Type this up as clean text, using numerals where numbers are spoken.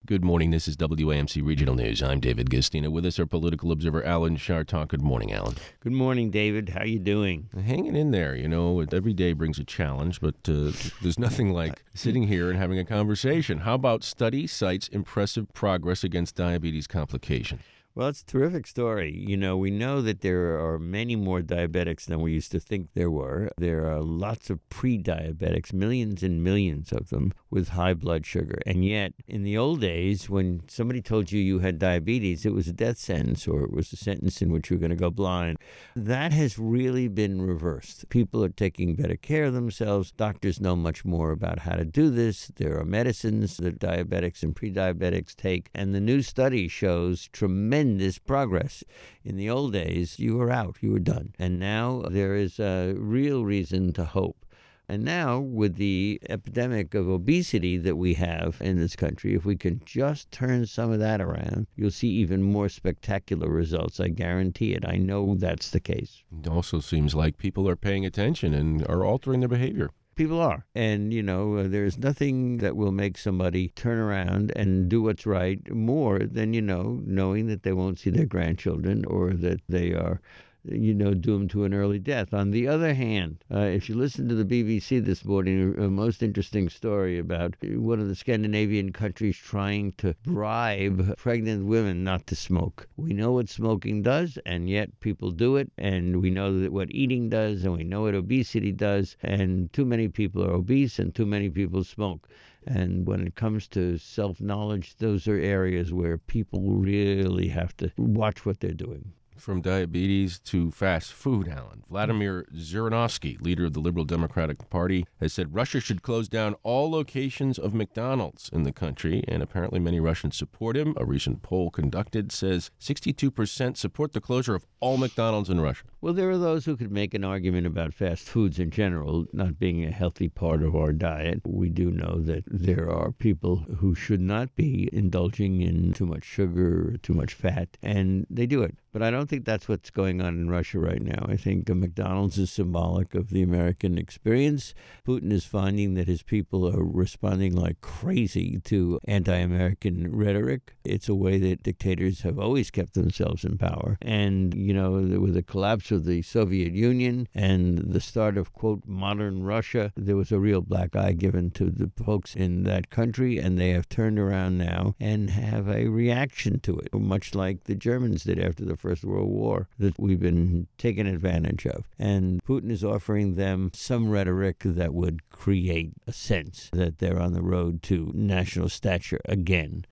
Good morning. This is WAMC Regional News. I'm David Gastina. With us, our political observer, Alan Chartock. Good morning, Alan. Good morning, David. How you doing? Hanging in there. You know, every day brings a challenge, but there's nothing like sitting here and having a conversation. How about study cites impressive progress against diabetes complications? Well, it's a terrific story. You know, we know that there are many more diabetics than we used to think there were. There are lots of pre-diabetics, millions and millions of them with high blood sugar. And yet, in the old days, when somebody told you had diabetes, it was a death sentence or it was a sentence in which you were going to go blind. That has really been reversed. People are taking better care of themselves. Doctors know much more about how to do this. There are medicines that diabetics and pre-diabetics take. And the new study shows tremendous progress. In the old days, you were out, you were done. And now there is a real reason to hope. And now, with the epidemic of obesity that we have in this country, if we can just turn some of that around, you'll see even more spectacular results. I guarantee it. I know that's the case. It also seems like people are paying attention and are altering their behavior. People are. And, there's nothing that will make somebody turn around and do what's right more than, knowing that they won't see their grandchildren or that they are doomed to an early death. On the other hand, if you listen to the BBC this morning, a most interesting story about one of the Scandinavian countries trying to bribe pregnant women not to smoke. We know what smoking does, and yet people do it, and we know that what eating does, and we know what obesity does, and too many people are obese, and too many people smoke. And when it comes to self-knowledge, those are areas where people really have to watch what they're doing. From diabetes to fast food, Alan. Vladimir Zhirinovsky, leader of the Liberal Democratic Party, has said Russia should close down all locations of McDonald's in the country, and apparently many Russians support him. A recent poll conducted says 62% support the closure of all McDonald's in Russia. Well, there are those who could make an argument about fast foods in general not being a healthy part of our diet. We do know that there are people who should not be indulging in too much sugar or too much fat, and they do it. But I don't think that's what's going on in Russia right now. I think McDonald's is symbolic of the American experience. Putin is finding that his people are responding like crazy to anti-American rhetoric. It's a way that dictators have always kept themselves in power. And, with the collapse of the Soviet Union and the start of, quote, modern Russia, there was a real black eye given to the folks in that country, and they have turned around now and have a reaction to it, much like the Germans did after the First World War, that we've been taken advantage of. And Putin is offering them some rhetoric that would create a sense that they're on the road to national stature again.